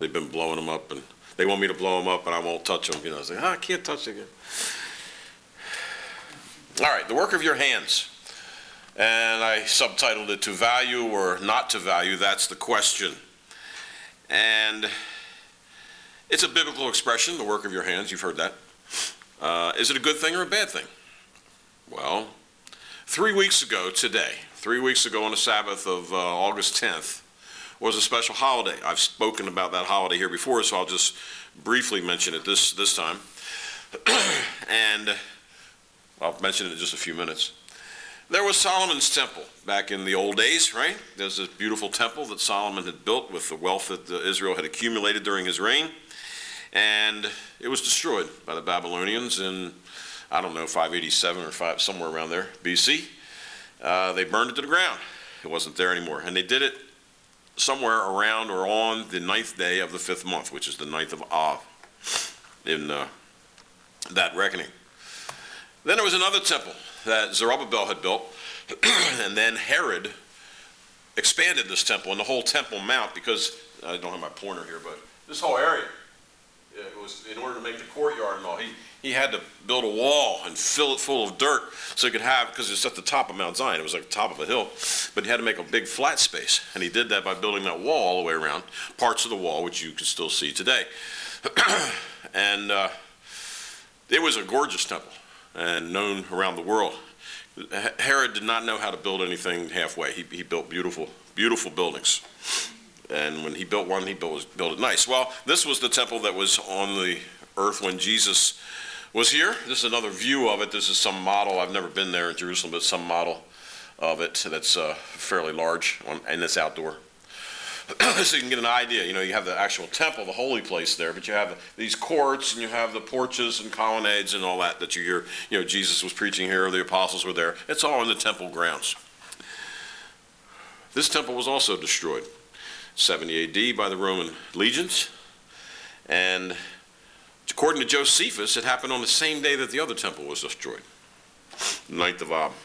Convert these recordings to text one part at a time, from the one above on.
They've been blowing them up, and they want me to blow them up, and I won't touch them. I say, I can't touch it again. All right, the work of your hands. And I subtitled it To Value or Not to Value, That's the Question. And it's a biblical expression, the work of your hands. You've heard that. Is it a good thing or a bad thing? Well, 3 weeks ago today, 3 weeks ago on the Sabbath of August 10th, was a special holiday. I've spoken about that holiday here before, so I'll just briefly mention it this time. And I'll mention it in just a few minutes. There was Solomon's temple back in the old days, right? There's this beautiful temple that Solomon had built with the wealth that Israel had accumulated during his reign. And it was destroyed by the Babylonians in, 587 or somewhere around there, BC. They burned it to the ground. It wasn't there anymore. And they did it somewhere around or on the 9th day of the 5th month, which is the 9th of Av in that reckoning. Then there was another temple that Zerubbabel had built, and then Herod expanded this temple and the whole Temple Mount, because I don't have my pointer here, but this whole area, it was in order to make the courtyard and all. He had to build a wall and fill it full of dirt so he could have, because it's at the top of Mount Zion, it was like the top of a hill, but he had to make a big flat space, and he did that by building that wall all the way around, parts of the wall which you can still see today. And it was a gorgeous temple and known around the world. Herod did not know how to build anything halfway. He built beautiful, beautiful buildings. And when he built one, he built it nice. Well, this was the temple that was on the earth when Jesus was here. This is another view of it. This is some model. I've never been there in Jerusalem, but some model of it that's fairly large, and it's outdoor. So you can get an idea. You have the actual temple, the holy place there, but you have these courts, and you have the porches and colonnades and all that you hear. Jesus was preaching here, the apostles were there. It's all in the temple grounds. This temple was also destroyed, 70 AD, by the Roman legions. And according to Josephus, it happened on the same day that the other temple was destroyed, 9th of Ab.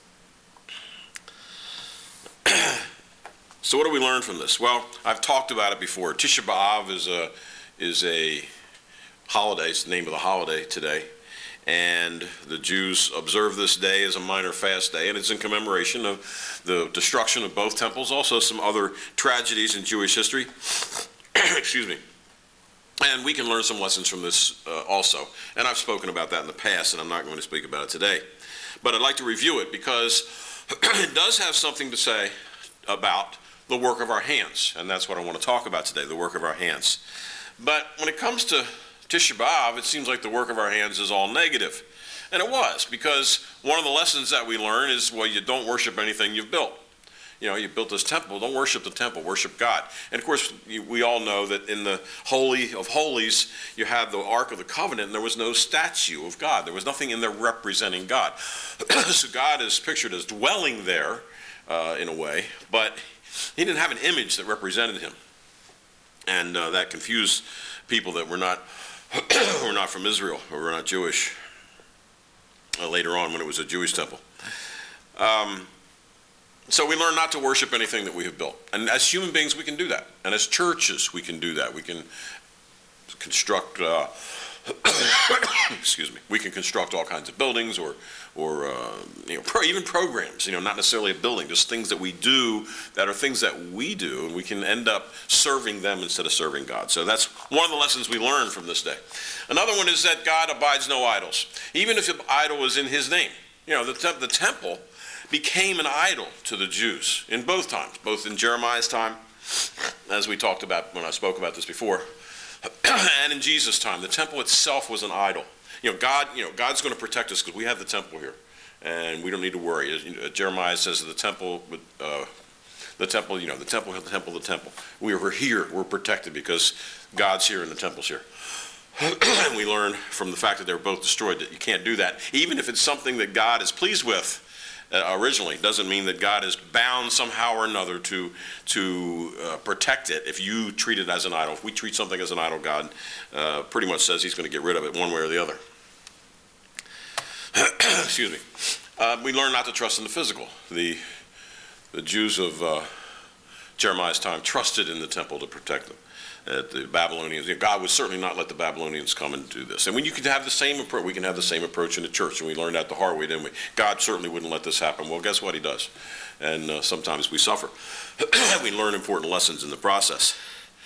So what do we learn from this? Well, I've talked about it before. Tisha B'Av is a holiday. It's the name of the holiday today. And the Jews observe this day as a minor fast day, and it's in commemoration of the destruction of both temples, also some other tragedies in Jewish history. Excuse me. And we can learn some lessons from this also. And I've spoken about that in the past, and I'm not going to speak about it today. But I'd like to review it because it does have something to say about the work of our hands, and that's what I want to talk about today, the work of our hands. But when it comes to Tisha B'Av, it seems like the work of our hands is all negative. And it was, because one of the lessons that we learn is, well, you don't worship anything you've built. You built this temple, don't worship the temple, worship God. And of course, we all know that in the Holy of Holies, you had the Ark of the Covenant, and there was no statue of God. There was nothing in there representing God. So God is pictured as dwelling there in a way, but he didn't have an image that represented him. And that confused people that were not from Israel, or were not Jewish, later on when it was a Jewish temple. So we learn not to worship anything that we have built. And as human beings, we can do that. And as churches, we can do that. We can construct, excuse me, we can construct all kinds of buildings or even programs, not necessarily a building, just things that we do that are things that we do, and we can end up serving them instead of serving God. So that's one of the lessons we learn from this day. Another one is that God abides no idols, even if the idol is in his name. The temple became an idol to the Jews in both times, both in Jeremiah's time, as we talked about when I spoke about this before, and in Jesus' time. The temple itself was an idol. God's going to protect us because we have the temple here, and we don't need to worry. Jeremiah says that the temple. We're here. We're protected because God's here and the temple's here. And we learn from the fact that they were both destroyed that you can't do that, even if it's something that God is pleased with. Originally, doesn't mean that God is bound somehow or another to protect it if you treat it as an idol. If we treat something as an idol, God pretty much says he's going to get rid of it one way or the other. Excuse me. We learn not to trust in the physical. The Jews of Jeremiah's time, trusted in the temple to protect them. The Babylonians, God would certainly not let the Babylonians come and do this. And when you could have the same approach, we can have the same approach in the church, and we learned that the hard way, didn't we? God certainly wouldn't let this happen. Well, guess what? He does. And sometimes we suffer. We learn important lessons in the process.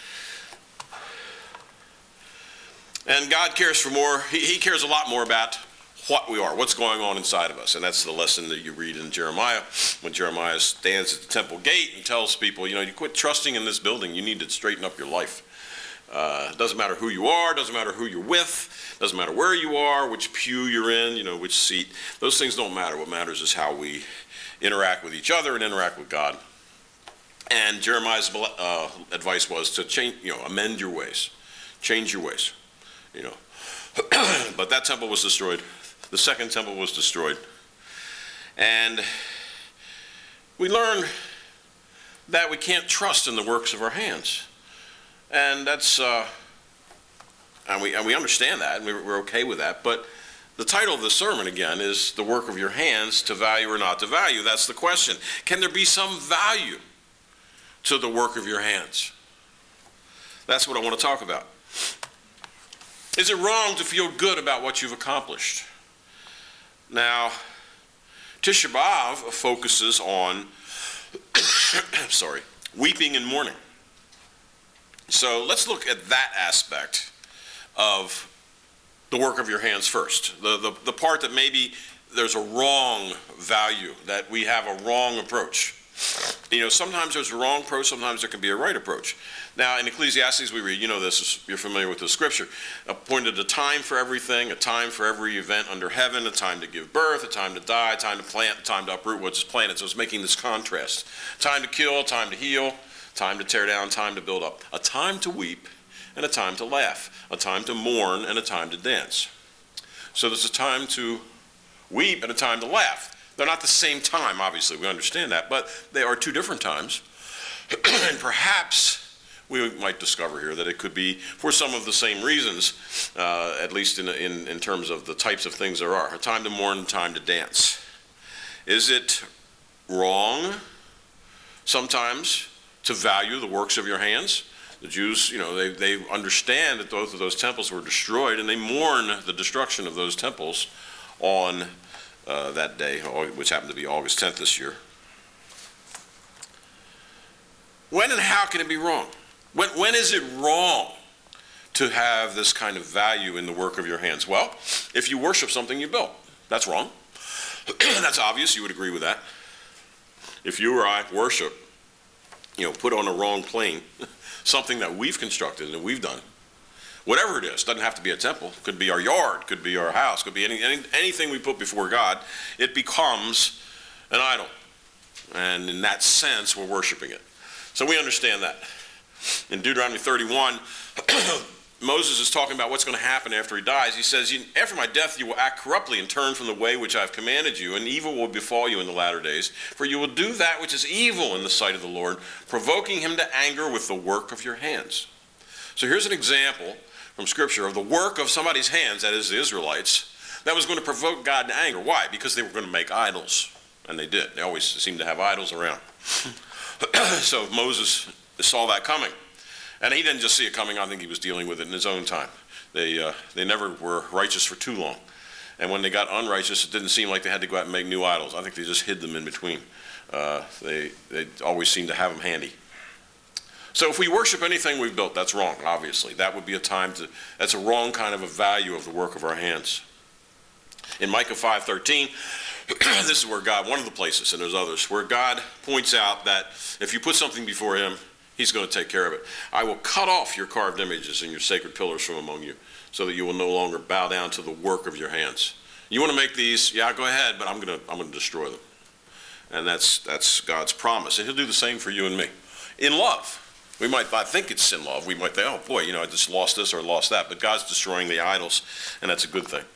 And God cares for more. He cares a lot more about what we are, what's going on inside of us. And that's the lesson that you read in Jeremiah, when Jeremiah stands at the temple gate and tells people, you quit trusting in this building. You need to straighten up your life. It doesn't matter who you are, doesn't matter who you're with, doesn't matter where you are, which pew you're in, which seat. Those things don't matter. What matters is how we interact with each other and interact with God. And Jeremiah's advice was to change, amend your ways, change your ways, But that temple was destroyed. The second temple was destroyed. And we learn that we can't trust in the works of our hands. And that's, and we understand that, and we're okay with that. But the title of the sermon, again, is The Work of Your Hands, to value or not to value. That's the question. Can there be some value to the work of your hands? That's what I want to talk about. Is it wrong to feel good about what you've accomplished? Now, Tisha B'Av focuses on, weeping and mourning. So let's look at that aspect of the work of your hands first. The part that maybe there's a wrong value, that we have a wrong approach. Sometimes there's a wrong approach, sometimes there can be a right approach. Now, in Ecclesiastes we read, this, you're familiar with the scripture, appointed a time for everything, a time for every event under heaven, a time to give birth, a time to die, a time to plant, a time to uproot what's planted. So it's making this contrast. Time to kill, time to heal, time to tear down, time to build up. A time to weep and a time to laugh. A time to mourn and a time to dance. So there's a time to weep and a time to laugh. They're not the same time, obviously, we understand that, but they are two different times. And perhaps we might discover here that it could be for some of the same reasons, at least in terms of the types of things there are. A time to mourn, a time to dance. Is it wrong sometimes to value the works of your hands? The Jews, they understand that both of those temples were destroyed, and they mourn the destruction of those temples on that day, which happened to be August 10th this year. When and how can it be wrong? When is it wrong to have this kind of value in the work of your hands? Well, if you worship something you built, that's wrong. That's obvious, you would agree with that. If you or I worship, put on a wrong plane, something that we've constructed and we've done, whatever it is, doesn't have to be a temple, could be our yard, could be our house, could be anything we put before God, it becomes an idol. And in that sense, we're worshiping it. So we understand that. In Deuteronomy 31, Moses is talking about what's going to happen after he dies. He says, after my death you will act corruptly and turn from the way which I have commanded you, and evil will befall you in the latter days. For you will do that which is evil in the sight of the Lord, provoking him to anger with the work of your hands. So here's an example from Scripture of the work of somebody's hands, that is the Israelites, that was going to provoke God to anger. Why? Because they were going to make idols. And they did. They always seemed to have idols around. So Moses saw that coming. And he didn't just see it coming, I think he was dealing with it in his own time. They never were righteous for too long. And when they got unrighteous, it didn't seem like they had to go out and make new idols. I think they just hid them in between. They always seemed to have them handy. So if we worship anything we've built, that's wrong, obviously. That would be that's a wrong kind of a value of the work of our hands. In Micah 5:13, this is where God, one of the places, and there's others, where God points out that if you put something before him, he's going to take care of it. I will cut off your carved images and your sacred pillars from among you, so that you will no longer bow down to the work of your hands. You want to make these? Yeah, go ahead, but I'm going to destroy them. And that's God's promise. And he'll do the same for you and me. In love. We might not think it's in love. We might think, oh boy, I just lost this or lost that. But God's destroying the idols, and that's a good thing.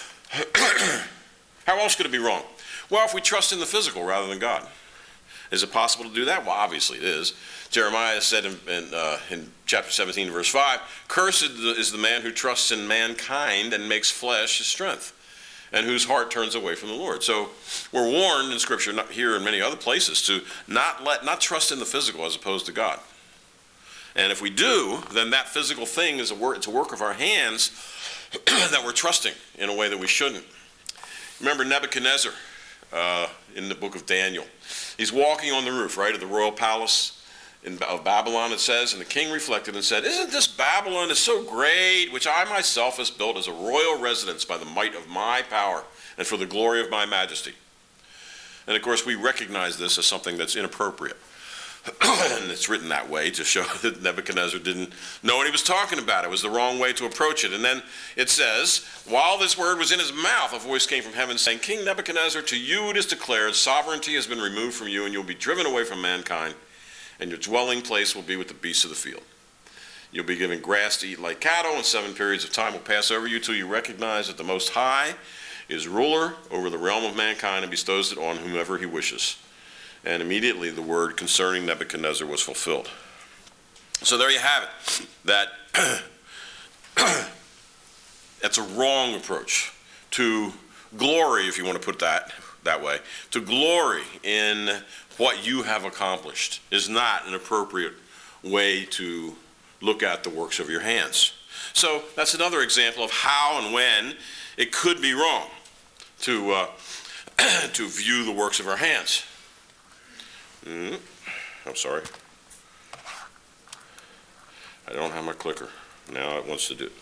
How else could it be wrong? Well, if we trust in the physical rather than God. Is it possible to do that? Well, obviously it is. Jeremiah said in chapter 17, verse 5, "Cursed is the man who trusts in mankind and makes flesh his strength." and whose heart turns away from the Lord. So we're warned in Scripture, not here and many other places, to not trust in the physical as opposed to God. And if we do, then that physical thing is it's a work of our hands that we're trusting in a way that we shouldn't. Remember Nebuchadnezzar in the book of Daniel. He's walking on the roof, right, of the royal palace of Babylon, it says, and the king reflected and said, "Isn't this Babylon is so great, which I myself has built as a royal residence by the might of my power and for the glory of my majesty?" And of course, we recognize this as something that's inappropriate. And it's written that way to show that Nebuchadnezzar didn't know what he was talking about. It was the wrong way to approach it. And then it says, while this word was in his mouth, a voice came from heaven saying, "King Nebuchadnezzar, to you it is declared, sovereignty has been removed from you, and you'll be driven away from mankind, and your dwelling place will be with the beasts of the field. You'll be given grass to eat like cattle, and 7 periods of time will pass over you till you recognize that the Most High is ruler over the realm of mankind and bestows it on whomever he wishes." And immediately the word concerning Nebuchadnezzar was fulfilled. So there you have it. That's a wrong approach to glory, if you want to put that way. To glory in what you have accomplished is not an appropriate way to look at the works of your hands. So that's another example of how and when it could be wrong to view the works of our hands. I'm sorry. I don't have my clicker. Now it wants to do it.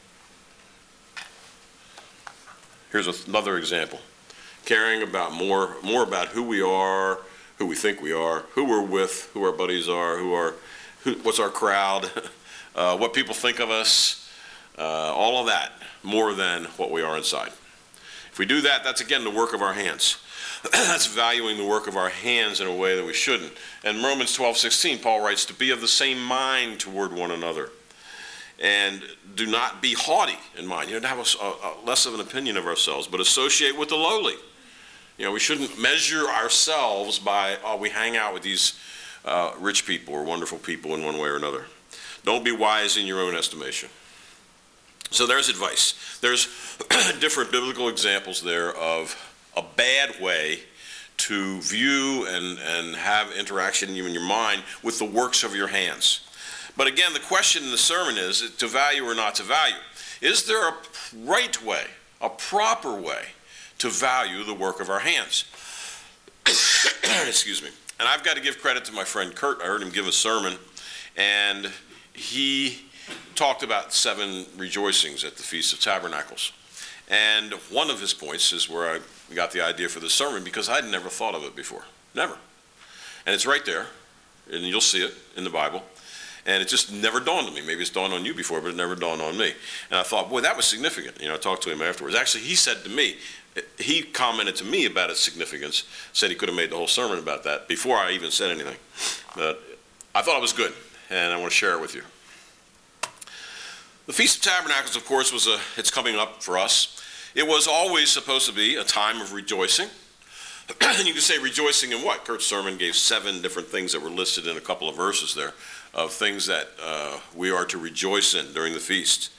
Here's another example. Caring about more about who we are, who we think we are, who we're with, who our buddies are, what's our crowd, what people think of us, all of that, more than what we are inside. If we do that, that's again the work of our hands. That's valuing the work of our hands in a way that we shouldn't. And Romans 12:16, Paul writes, "To be of the same mind toward one another, and do not be haughty in mind." You know, to have a less of an opinion of ourselves, but associate with the lowly. You know, we shouldn't measure ourselves by, we hang out with these rich people or wonderful people in one way or another. Don't be wise in your own estimation. So there's advice. There's different biblical examples there of a bad way to view and have interaction in your mind with the works of your hands. But again, the question in the sermon is to value or not to value. Is there a right way, a proper way to value the work of our hands? Excuse me. And I've got to give credit to my friend Kurt. I heard him give a sermon, and he talked about 7 rejoicings at the Feast of Tabernacles. And one of his points is where I got the idea for the sermon, because I'd never thought of it before. Never. And it's right there, and you'll see it in the Bible. And it just never dawned on me. Maybe it's dawned on you before, but it never dawned on me. And I thought, boy, that was significant. You know, I talked to him afterwards. Actually, he said to me, he commented to me about its significance, said he could have made the whole sermon about that before I even said anything. But I thought it was good, and I want to share it with you. The Feast of Tabernacles, of course, it's coming up for us. It was always supposed to be a time of rejoicing. And you can say rejoicing in what? Kurt's sermon gave 7 different things that were listed in a couple of verses there of things that we are to rejoice in during the feast.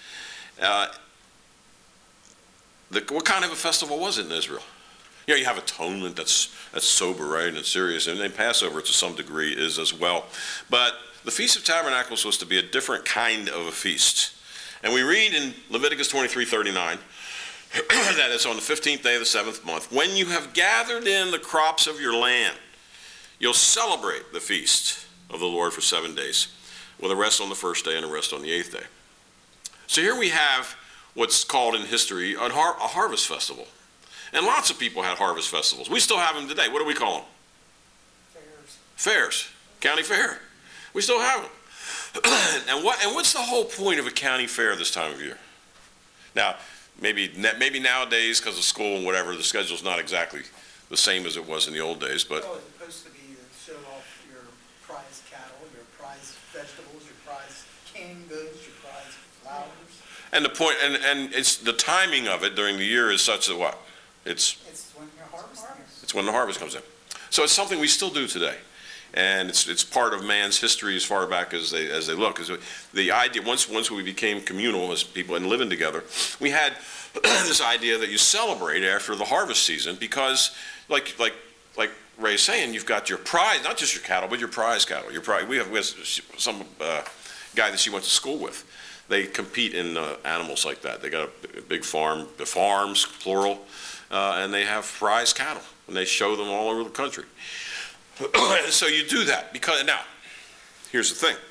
What kind of a festival was it in Israel? You know, you have atonement, that's sober, right, and serious, and then Passover to some degree is as well. But the Feast of Tabernacles was to be a different kind of a feast. And we read in Leviticus 23:39 that it's on the 15th day of the 7th month. When you have gathered in the crops of your land, you'll celebrate the feast of the Lord for 7 days, with a rest on the first day and a rest on the 8th day. So here we have what's called in history a harvest festival. And lots of people had harvest festivals. We still have them today. What do we call them? Fairs. County fair. We still have them. And what's the whole point of a county fair this time of year? Now, maybe nowadays, because of school and whatever, the schedule's not exactly the same as it was in the old days. But it's supposed to be to show off your prize cattle, your prize vegetables, your prize canned goods, your prize flowers. And the point, and it's the timing of it during the year is such that what? It's when your harvest. It's when the harvest comes in. So it's something we still do today. And it's part of man's history as far back as they look. 'Cause the idea, once we became communal as people and living together, we had this idea that you celebrate after the harvest season because, like Ray's saying, you've got your prize, not just your cattle, but your prize cattle. We have some guy that she went to school with. They compete in animals like that. They got a big farm, the farms, plural, and they have prize cattle, and they show them all over the country. So you do that because, now, here's the thing.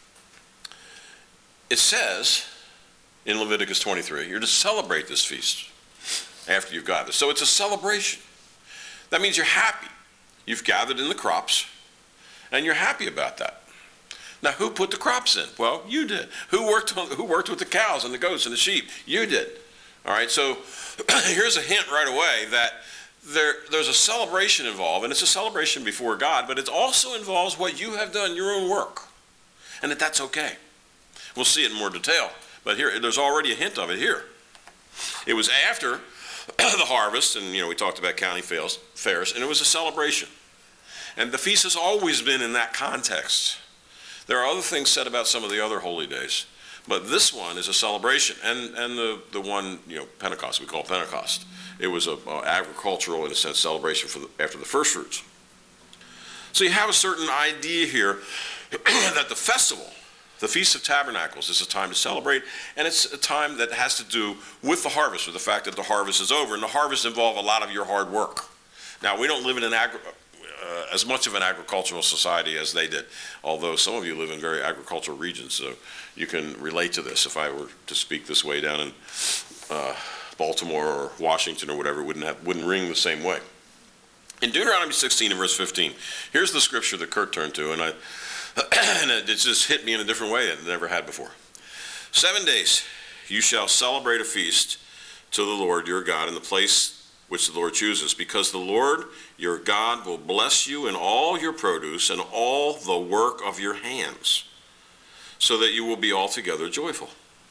It says in Leviticus 23, you're to celebrate this feast after you've got this. So it's a celebration. That means you're happy. You've gathered in the crops, and you're happy about that. Now, who put the crops in? Well, you did. Who worked with the cows and the goats and the sheep? You did. All right, so here's a hint right away that there's a celebration involved, and it's a celebration before God, but it also involves what you have done, your own work, and that's okay. We'll see it in more detail, but here, there's already a hint of it here. It was after the harvest, and we talked about county fairs, and it was a celebration. And the feast has always been in that context. There are other things said about some of the other holy days, but this one is a celebration. And the one, Pentecost, we call Pentecost. It was an agricultural, in a sense, celebration after the first fruits. So you have a certain idea here that the festival, the Feast of Tabernacles, is a time to celebrate, and it's a time that has to do with the harvest, with the fact that the harvest is over, and the harvest involves a lot of your hard work. Now, we don't live in as much of an agricultural society as they did, although some of you live in very agricultural regions, so you can relate to this. If I were to speak this way down in Baltimore or Washington or whatever, it wouldn't ring the same way. In Deuteronomy 16 and verse 15, here's the scripture that Kurt turned to, and it just hit me in a different way than it never had before. 7 days you shall celebrate a feast to the Lord your God in the place which the Lord chooses, because the Lord your God will bless you in all your produce and all the work of your hands, so that you will be altogether joyful.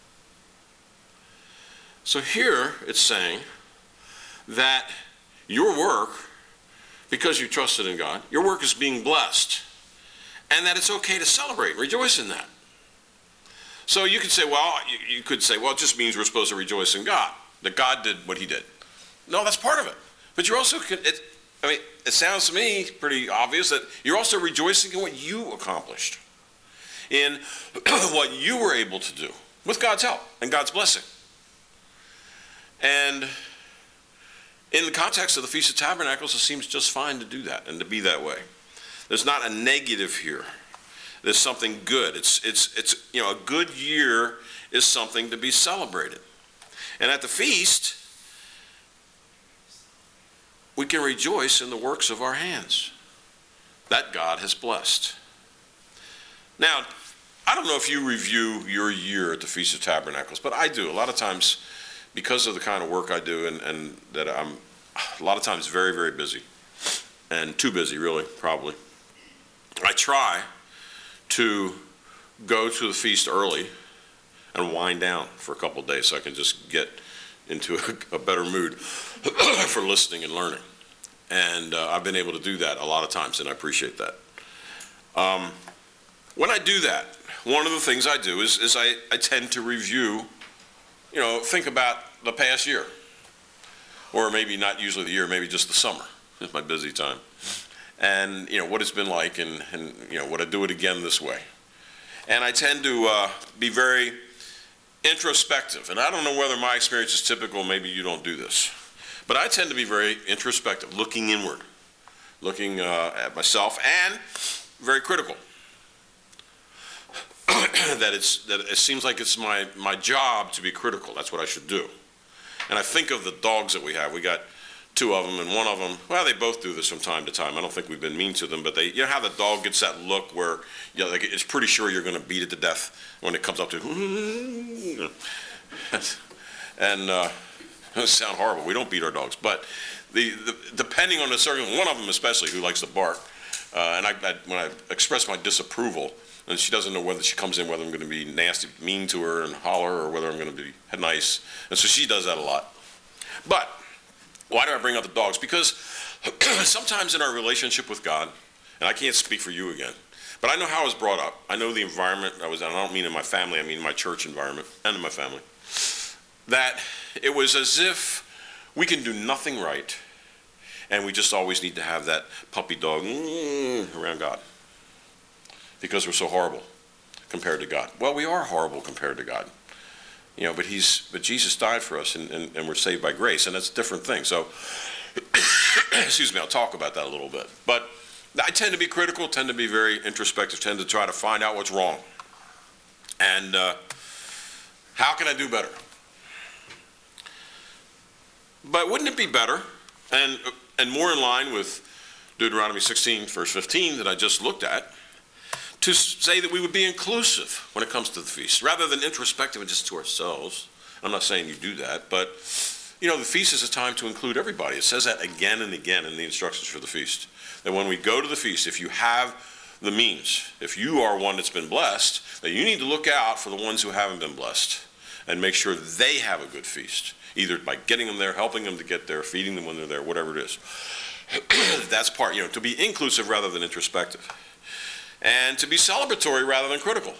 So here it's saying that your work, because you trusted in God, your work is being blessed, and that it's okay to celebrate and rejoice in that. So you could say, well, it just means we're supposed to rejoice in God, that God did what he did. No, that's part of it. But you're also, it sounds to me pretty obvious that you're also rejoicing in what you accomplished, in what you were able to do with God's help and God's blessing. And in the context of the Feast of Tabernacles, it seems just fine to do that and to be that way. There's not a negative here. There's something good. It's a good year is something to be celebrated. And at the feast, we can rejoice in the works of our hands that God has blessed. Now, I don't know if you review your year at the Feast of Tabernacles, but I do. A lot of times, because of the kind of work I do and that I'm a lot of times very, very busy, and too busy, really, probably, I try to go to the feast early and wind down for a couple of days so I can just get into a better mood for listening and learning. And I've been able to do that a lot of times, and I appreciate that. When I do that, one of the things I do is I tend to review, think about the past year. Or maybe not usually the year, maybe just the summer. It's my busy time. And, what it's been like, and would I do it again this way? And I tend to be very introspective. And I don't know whether my experience is typical, maybe you don't do this. But I tend to be very introspective, looking inward, looking at myself, and very critical. that it seems like it's my job to be critical. That's what I should do. And I think of the dogs that we have. We got 2 of them, and one of them, well, they both do this from time to time. I don't think we've been mean to them, but you know how the dog gets that look where it's pretty sure you're going to beat it to death when it comes up to, and it sounds horrible. We don't beat our dogs, but depending on the circumstance, one of them especially who likes to bark, and when I express my disapproval, and she doesn't know whether she comes in, whether I'm going to be nasty, mean to her and holler, or whether I'm going to be nice. And so she does that a lot. But why do I bring up the dogs? Because sometimes in our relationship with God, and I can't speak for you again, but I know how I was brought up. I know the environment I was in. I don't mean in my family, I mean in my church environment and in my family. That it was as if we can do nothing right, and we just always need to have that puppy dog around God because we're so horrible compared to God. Well, we are horrible compared to God, but Jesus died for us, and we're saved by grace, and that's a different thing. So, excuse me, I'll talk about that a little bit. But I tend to be critical, tend to be very introspective, tend to try to find out what's wrong, and how can I do better? But wouldn't it be better, and more in line with Deuteronomy 16, verse 15 that I just looked at, to say that we would be inclusive when it comes to the feast, rather than introspective and just to ourselves? I'm not saying you do that, but the feast is a time to include everybody. It says that again and again in the instructions for the feast. That when we go to the feast, if you have the means, if you are one that's been blessed, that you need to look out for the ones who haven't been blessed and make sure they have a good feast. Either by getting them there, helping them to get there, feeding them when they're there, whatever it is. That's part, to be inclusive rather than introspective. And to be celebratory rather than critical.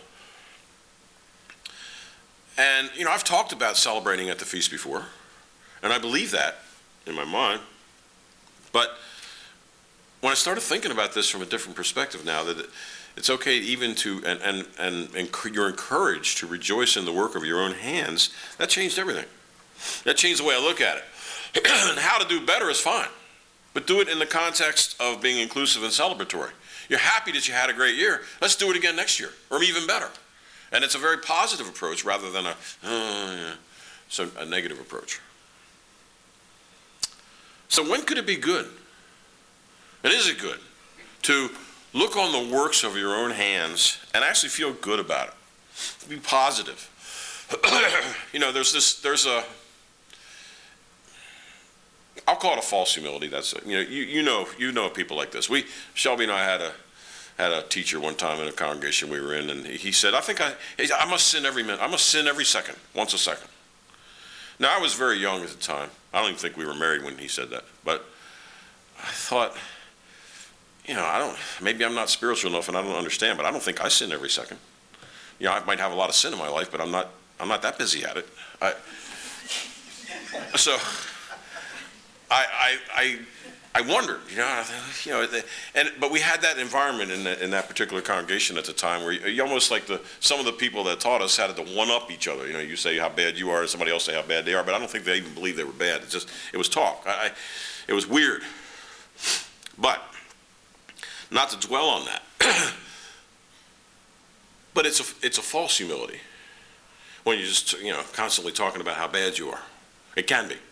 And, I've talked about celebrating at the feast before, and I believe that in my mind. But when I started thinking about this from a different perspective now, that it's okay even to, and you're encouraged to rejoice in the work of your own hands, that changed everything. That changed the way I look at it. And how to do better is fine, but do it in the context of being inclusive and celebratory. You're happy that you had a great year. Let's do it again next year, or even better. And it's a very positive approach rather than a negative approach. So when could it be good? And is it good to look on the works of your own hands and actually feel good about it? Be positive. I'll call it a false humility. That's you know people like this. Shelby and I had a teacher one time in a congregation we were in, and he said, I must sin every minute. I must sin every second, once a second. Now, I was very young at the time. I don't even think we were married when he said that. But I thought, maybe I'm not spiritual enough and I don't understand, but I don't think I sin every second. I might have a lot of sin in my life, but I'm not that busy at it. So I wondered, but we had that environment in that particular congregation at the time where you almost like some of the people that taught us had to one-up each other. You say how bad you are, and somebody else say how bad they are, but I don't think they even believed they were bad. It was talk. It was weird. But not to dwell on that. But it's a false humility when you're just constantly talking about how bad you are. It can be.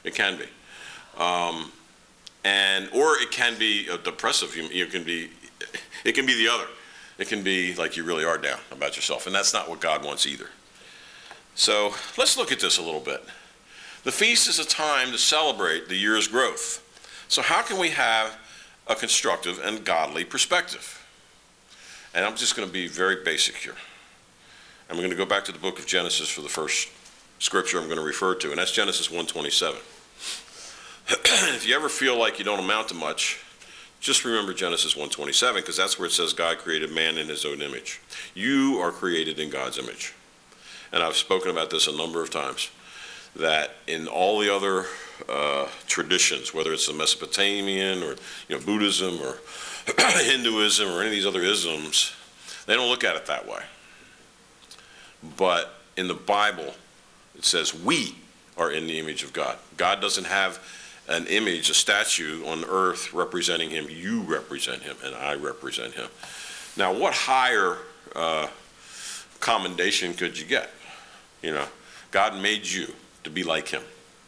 Or it can be a depressive. It can be the other. It can be like you really are down about yourself, and that's not what God wants either. So let's look at this a little bit. The feast is a time to celebrate the year's growth. So how can we have a constructive and godly perspective? And I'm just going to be very basic here. I'm going to go back to the book of Genesis for the first scripture I'm going to refer to, and that's Genesis 1:27. If you ever feel like you don't amount to much, just remember Genesis 1:27, because that's where it says God created man in his own image. You are created in God's image. And I've spoken about this a number of times, that in all the other traditions, whether it's the Mesopotamian or Buddhism or Hinduism or any of these other isms, they don't look at it that way. But in the Bible, it says we are in the image of God. God doesn't have an image, a statue on earth representing him. You represent him, and I represent him. Now, what higher commendation could you get? God made you to be like him.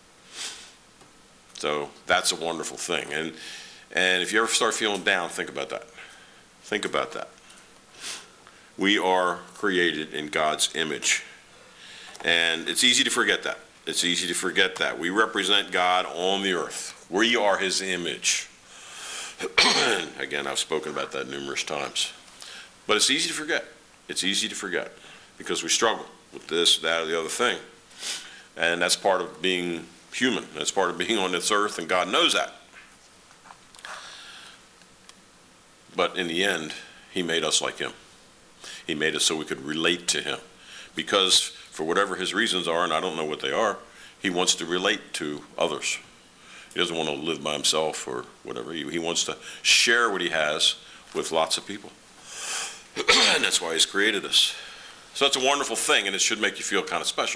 So that's a wonderful thing. And if you ever start feeling down, think about that. Think about that. We are created in God's image. And it's easy to forget that. It's easy to forget that. We represent God on the earth. We are his image. Again, I've spoken about that numerous times. But it's easy to forget. It's easy to forget because we struggle with this, that, or the other thing. And that's part of being human. That's part of being on this earth, and God knows that. But in the end, he made us like him. He made us so we could relate to him. Because for whatever his reasons are, and I don't know what they are, he wants to relate to others. He doesn't want to live by himself or whatever. He wants to share what he has with lots of people. And that's why he's created us. So it's a wonderful thing, and it should make you feel kind of special.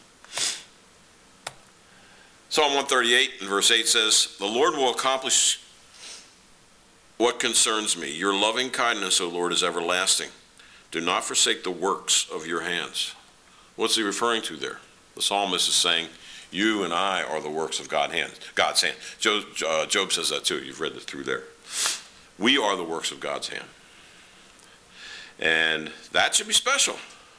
Psalm 138 and verse 8 says, "The Lord will accomplish what concerns me. Your loving kindness, O Lord, is everlasting. Do not forsake the works of your hands." What's he referring to there? The psalmist is saying, you and I are the works of God's hand. Job says that too. You've read it through there. We are the works of God's hand. And that should be special.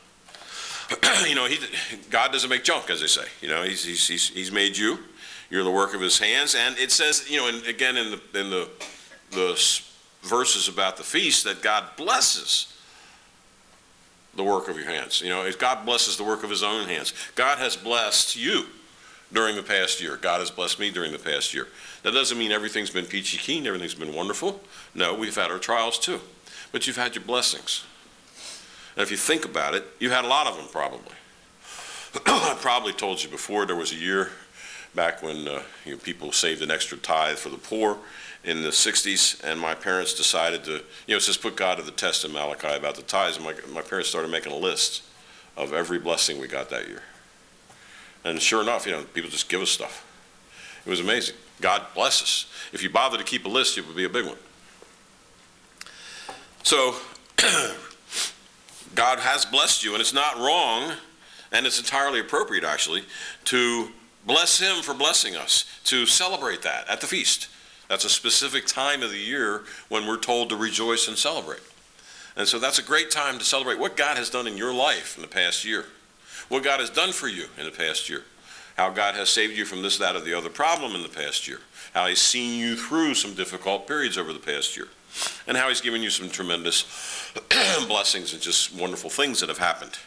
God doesn't make junk, as they say. He's made you. You're the work of his hands. And it says, and again in the verses about the feast, that God blesses the work of your hands. God blesses the work of his own hands. God has blessed you during the past year. God has blessed me during the past year. That doesn't mean everything's been peachy keen, everything's been wonderful. No, we've had our trials too. But you've had your blessings. And if you think about it, you've had a lot of them probably. I probably told you before, there was a year back when people saved an extra tithe for the poor in the 60s, and my parents decided to, it says put God to the test in Malachi about the tithes, and my parents started making a list of every blessing we got that year. And sure enough, people just give us stuff. It was amazing. God bless us. If you bother to keep a list, it would be a big one. So, God has blessed you, and it's not wrong, and it's entirely appropriate, actually, to bless him for blessing us, to celebrate that at the feast. That's a specific time of the year when we're told to rejoice and celebrate. And so that's a great time to celebrate what God has done in your life in the past year, what God has done for you in the past year, how God has saved you from this, that, or the other problem in the past year, how he's seen you through some difficult periods over the past year, and how he's given you some tremendous blessings and just wonderful things that have happened.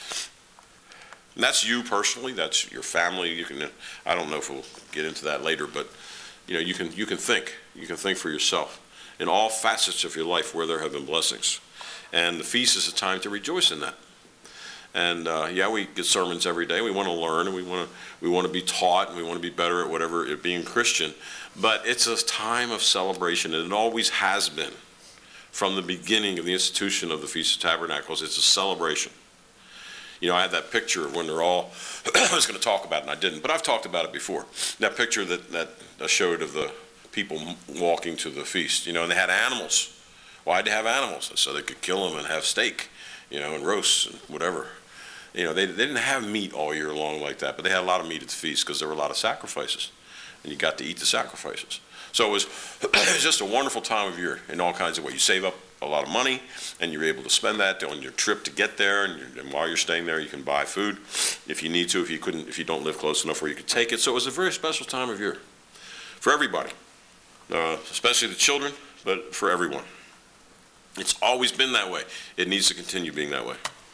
And that's you personally, that's your family. I don't know if we'll get into that later, but you can think for yourself in all facets of your life where there have been blessings. And the feast is a time to rejoice in that. And we get sermons every day. We want to learn, and we want to be taught, and we want to be better at whatever being Christian. But it's a time of celebration, and it always has been from the beginning of the institution of the Feast of Tabernacles. It's a celebration. I had that picture when they're all, I was going to talk about it and I didn't, but I've talked about it before. That picture that I showed of the people walking to the feast, and they had animals. Why'd they have animals? So they could kill them and have steak, and roasts and whatever. They didn't have meat all year long like that, but they had a lot of meat at the feast because there were a lot of sacrifices, and you got to eat the sacrifices. So it was just a wonderful time of year in all kinds of ways. You save up a lot of money, and you're able to spend that on your trip to get there, and while you're staying there, you can buy food if you need to, if you don't live close enough where you could take it. So it was a very special time of year for everybody, especially the children, but for everyone. It's always been that way. It needs to continue being that way.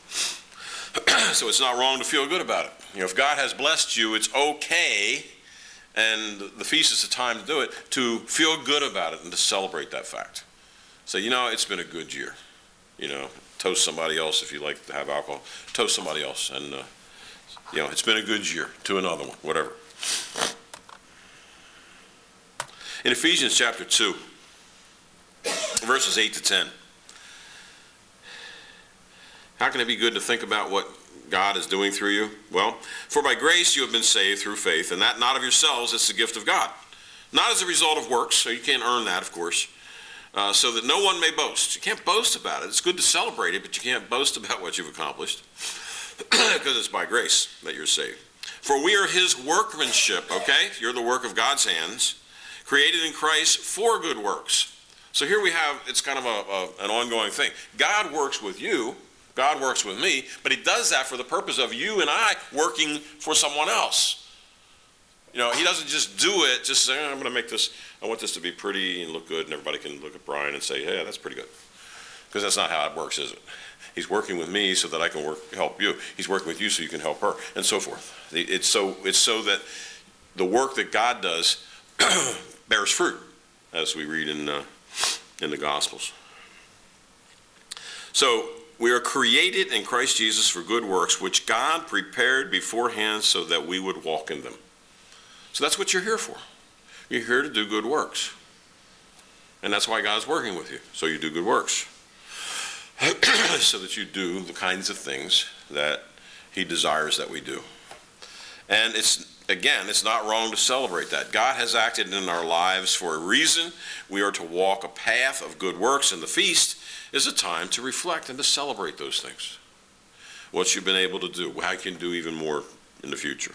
So it's not wrong to feel good about it. If God has blessed you, it's okay, and the feast is the time to do it, to feel good about it and to celebrate that fact. So, it's been a good year. Toast somebody else if you like to have alcohol. Toast somebody else, and it's been a good year to another one, whatever. In Ephesians chapter 2, verses 8 to 10. How can it be good to think about what God is doing through you? Well, for by grace you have been saved through faith, and that not of yourselves, it's the gift of God. Not as a result of works, so you can't earn that, of course, so that no one may boast. You can't boast about it. It's good to celebrate it, but you can't boast about what you've accomplished, because it's by grace that you're saved. For we are his workmanship, okay? You're the work of God's hands, created in Christ for good works. So here we have, it's kind of an ongoing thing. God works with you, God works with me, but he does that for the purpose of you and I working for someone else. He doesn't just do it, just say, I'm going to make this, I want this to be pretty and look good, and everybody can look at Brian and say, yeah, that's pretty good. Because that's not how it works, is it? He's working with me so that I can help you. He's working with you so you can help her, and so forth. It's so that the work that God does bears fruit, as we read in the Gospels. So we are created in Christ Jesus for good works, which God prepared beforehand so that we would walk in them. So that's what you're here for. You're here to do good works. And that's why God's working with you, so you do good works. So that you do the kinds of things that he desires that we do. And it's not wrong to celebrate that. God has acted in our lives for a reason. We are to walk a path of good works, and the feast is a time to reflect and to celebrate those things. What you've been able to do, how you can do even more in the future.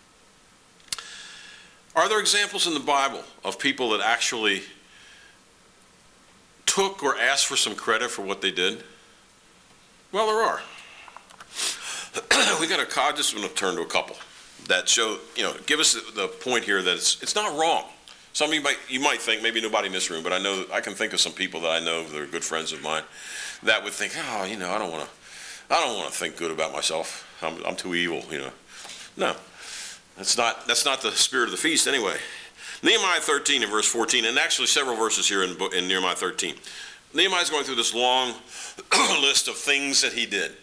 Are there examples in the Bible of people that actually took or asked for some credit for what they did? Well, there are. I just want to turn to a couple that show, give us the point here that it's not wrong. Some of you might think, maybe nobody in this room, but I can think of some people that I know that are good friends of mine that would think, I don't want to think good about myself. I'm too evil, No, that's not the spirit of the feast anyway. Nehemiah 13 and verse 14, and actually several verses here in Nehemiah 13. Nehemiah's going through this long list of things that he did.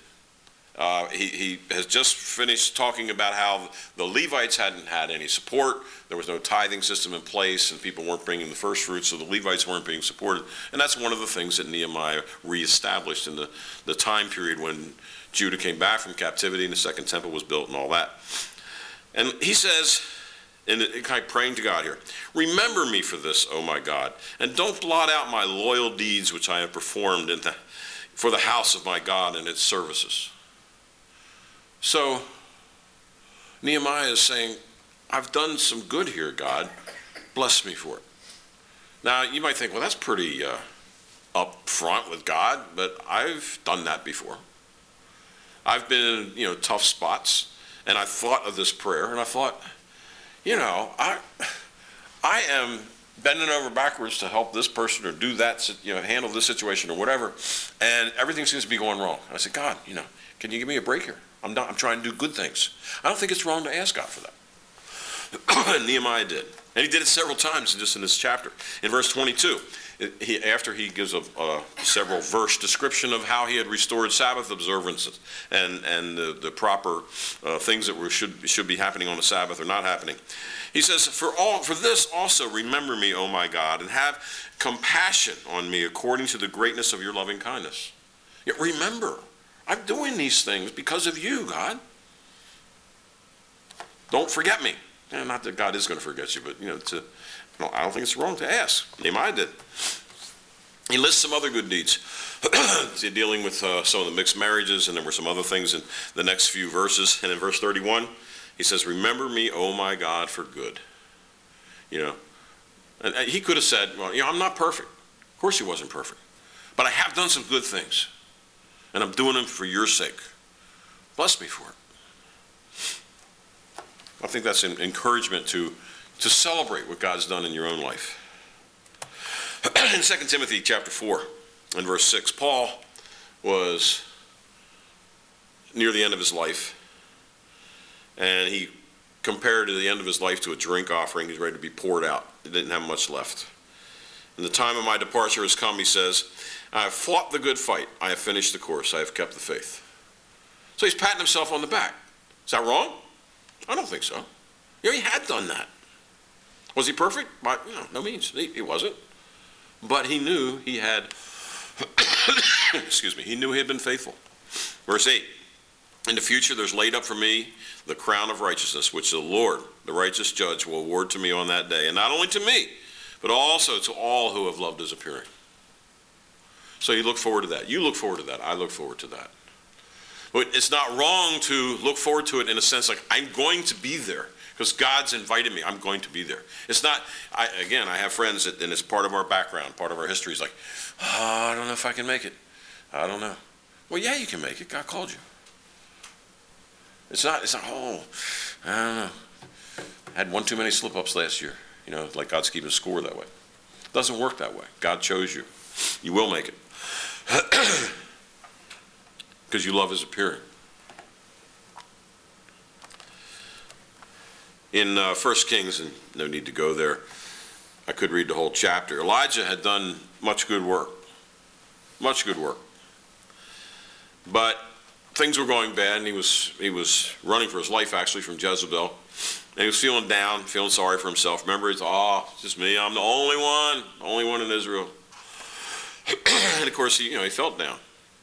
He has just finished talking about how the Levites hadn't had any support. There was no tithing system in place, and people weren't bringing the first fruits, so the Levites weren't being supported. And that's one of the things that Nehemiah reestablished in the time period when Judah came back from captivity and the second temple was built and all that. And he says, and kind of praying to God here, remember me for this, O my God, and don't blot out my loyal deeds which I have performed for the house of my God and its services. So Nehemiah is saying, I've done some good here, God. Bless me for it. Now, you might think, well, that's pretty up front with God, but I've done that before. I've been in tough spots, and I thought of this prayer, and I thought, I am bending over backwards to help this person or do that, handle this situation or whatever, and everything seems to be going wrong. I said, God, can you give me a break here? I'm trying to do good things. I don't think it's wrong to ask God for that. And Nehemiah did. And he did it several times just in this chapter. In verse 22, after he gives a several verse description of how he had restored Sabbath observances and the proper things that should be happening on the Sabbath or not happening. He says, for this also remember me, O my God, and have compassion on me according to the greatness of your loving kindness. Yet remember, I'm doing these things because of you, God. Don't forget me. And not that God is going to forget you, but I don't think it's wrong to ask. Nehemiah did. He lists some other good deeds, dealing with some of the mixed marriages, and there were some other things in the next few verses. And in verse 31, he says, remember me, O my God, for good. And he could have said, well, I'm not perfect. Of course he wasn't perfect. But I have done some good things. And I'm doing them for your sake. Bless me for it. I think that's an encouragement to celebrate what God's done in your own life. In 2 Timothy chapter 4 and verse 6, Paul was near the end of his life. And he compared the end of his life to a drink offering. He's ready to be poured out. He didn't have much left. And the time of my departure has come, he says, I have fought the good fight. I have finished the course. I have kept the faith. So he's patting himself on the back. Is that wrong? I don't think so. He had done that. Was he perfect? By no means. He wasn't. But he knew he had, he knew he had been faithful. Verse 8, in the future there's laid up for me the crown of righteousness, which the Lord, the righteous judge, will award to me on that day. And not only to me, but also to all who have loved his appearing. So you look forward to that. You look forward to that. I look forward to that. But it's not wrong to look forward to it in a sense like, I'm going to be there because God's invited me. I'm going to be there. It's not, I have friends that, and it's part of our background, part of our history is like, I don't know if I can make it. I don't know. Well, yeah, you can make it. God called you. It's not, I don't know. I had one too many slip-ups last year. Like God's keeping score that way. It doesn't work that way. God chose you. You will make it. Because you love his appearing. In 1 Kings, and no need to go there, I could read the whole chapter. Elijah had done much good work. Much good work. But things were going bad, and he was running for his life, actually, from Jezebel. And he was feeling down, feeling sorry for himself. Remember, it's just me. I'm the only one in Israel. And of course, he felt down.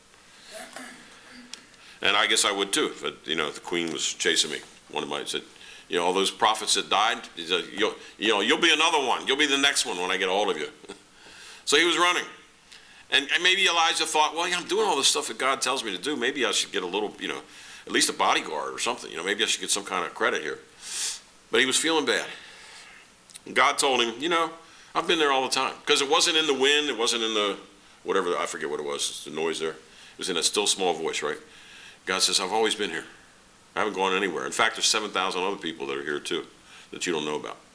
And I guess I would too, but the queen was chasing me. One of mine said, all those prophets that died, he said, you'll be another one. You'll be the next one when I get a hold of you. So he was running. And maybe Elijah thought, well, I'm doing all this stuff that God tells me to do. Maybe I should get a little, at least a bodyguard or something. Maybe I should get some kind of credit here. But he was feeling bad. And God told him, I've been there all the time. Because it wasn't in the wind. It wasn't in the, whatever, I forget what it was, the noise there. It was in a still small voice, right? God says, I've always been here. I haven't gone anywhere. In fact, there's 7,000 other people that are here too that you don't know about.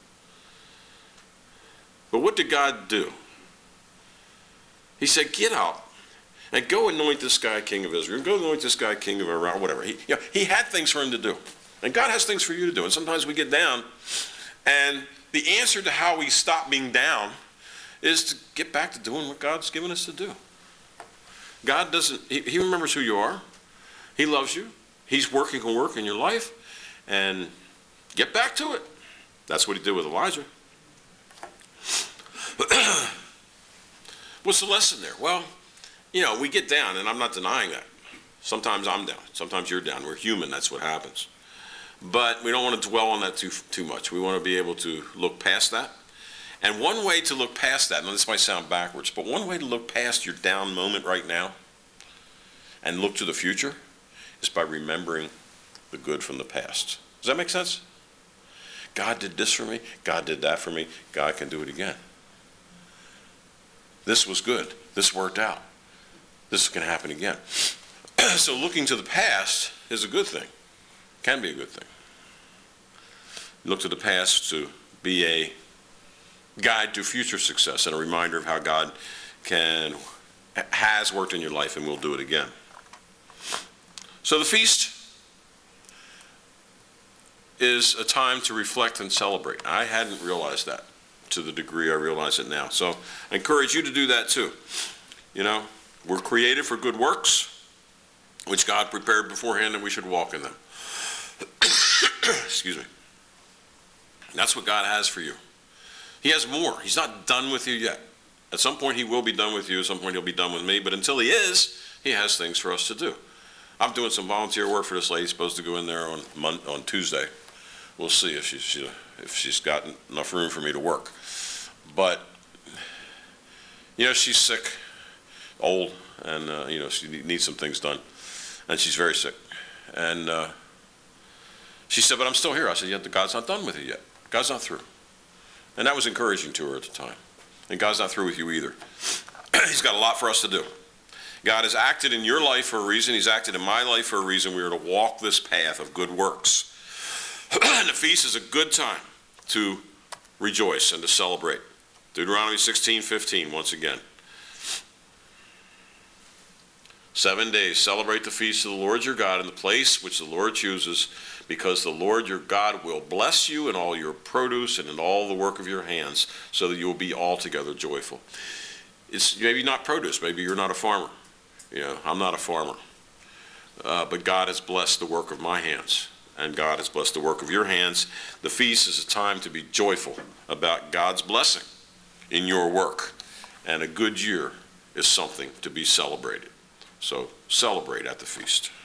But what did God do? He said, get up and go anoint this guy king of Israel. Go anoint this guy king of Iran, whatever. He had things for him to do. And God has things for you to do. And sometimes we get down. And the answer to how we stop being down is to get back to doing what God's given us to do. God doesn't, he remembers who you are. He loves you. He's working a work in your life. And get back to it. That's what he did with Elijah. What's the lesson there? Well, we get down, and I'm not denying that. Sometimes I'm down. Sometimes you're down. We're human. That's what happens. But we don't want to dwell on that too much. We want to be able to look past that. And one way to look past that, and this might sound backwards, but one way to look past your down moment right now and look to the future is by remembering the good from the past. Does that make sense? God did this for me. God did that for me. God can do it again. This was good. This worked out. This can happen again. So looking to the past is a good thing. Can be a good thing. Look to the past to be a guide to future success and a reminder of how God has worked in your life and will do it again. So the feast is a time to reflect and celebrate. I hadn't realized that to the degree I realize it now. So I encourage you to do that too. We're created for good works, which God prepared beforehand, and we should walk in them. Excuse me. That's what God has for you. He has more. He's not done with you yet. At some point he will be done with you. At some point he'll be done with me. But until he is, he has things for us to do. I'm doing some volunteer work for this lady. Supposed to go in there on Tuesday. We'll see if she's got enough room for me to work. But she's sick, old, and she needs some things done, and she's very sick. And she said, "But I'm still here." I said, "Yeah, God's not done with you yet. God's not through." And that was encouraging to her at the time. And God's not through with you either. He's got a lot for us to do. God has acted in your life for a reason. He's acted in my life for a reason. We are to walk this path of good works. And the feast is a good time to rejoice and to celebrate. Deuteronomy 16:15, once again. 7 days, celebrate the feast of the Lord your God in the place which the Lord chooses, because the Lord your God will bless you in all your produce and in all the work of your hands, so that you will be altogether joyful. It's maybe not produce. Maybe you're not a farmer. I'm not a farmer. But God has blessed the work of my hands, and God has blessed the work of your hands. The feast is a time to be joyful about God's blessing in your work, and a good year is something to be celebrated. So celebrate at the feast.